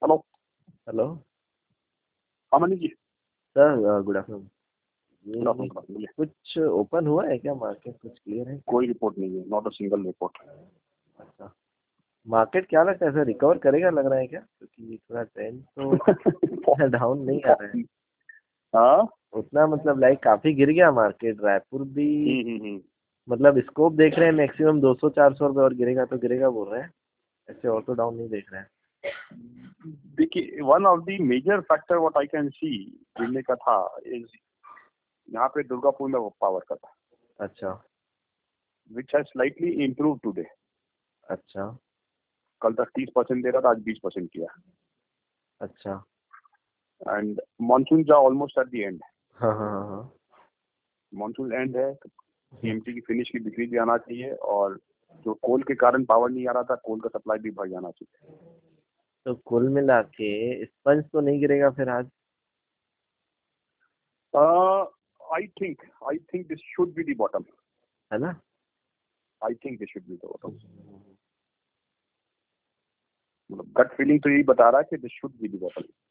Hello. Hello हाँ Manish ji. Sir, good afternoon. Good ये afternoon, बोलिए। कुछ ओपन हुआ है क्या? मार्केट कुछ क्लियर है क्या? कोई रिपोर्ट नहीं है, नॉट अ सिंगल रिपोर्ट। अच्छा। मार्केट क्या लगता है सर, रिकवर करेगा लग रहा है क्या? क्योंकि थोड़ा ट्रेंड तो डाउन नहीं आ रहा है हाँ। उतना, मतलब लाइक काफी गिर गया मार्केट। रायपुर भी हम्म। मतलब स्कोप देख रहे हैं मैक्सिमम 200-400 रुपए और गिरेगा तो गिरेगा बोल रहे हैं। ऐसे और तो डाउन नहीं देख रहे हैं। देखिए, one of the major factor what I can see गिरने का था इज यहाँ पे दुर्गापुर में पावर का था, अच्छा which has slightly improve today. अच्छा कल तक 30% दे रहा था, आज 20% किया। अच्छा। एंड मानसून जा ऑलमोस्ट एट द एंड। हाँ हाँ हाँ हाँ। मानसून एंड है, टीएमटी की फिनिश की बिक्री भी आना चाहिए, और जो कोल के कारण पावर नहीं आ रहा था, कोल का सप्लाई भी बढ़ जाना चाहिए। तो कुल मिला के स्पंज तो नहीं गिरेगा फिर आज? I think this should be the bottom. है ना? I think this should be the bottom. मतलब गट फीलिंग तो यही बता रहा है कि this should be the bottom.